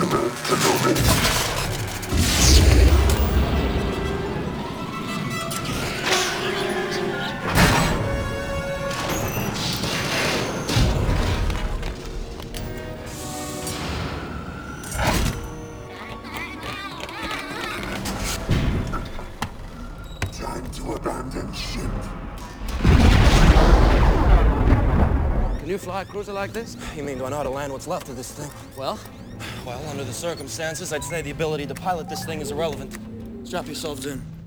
Time to abandon ship. Can you fly a cruiser like this? You mean, do I know how to land what's left of this thing? Well, Well, under the circumstances, I'd say the ability to pilot this thing is irrelevant. Strap yourselves in.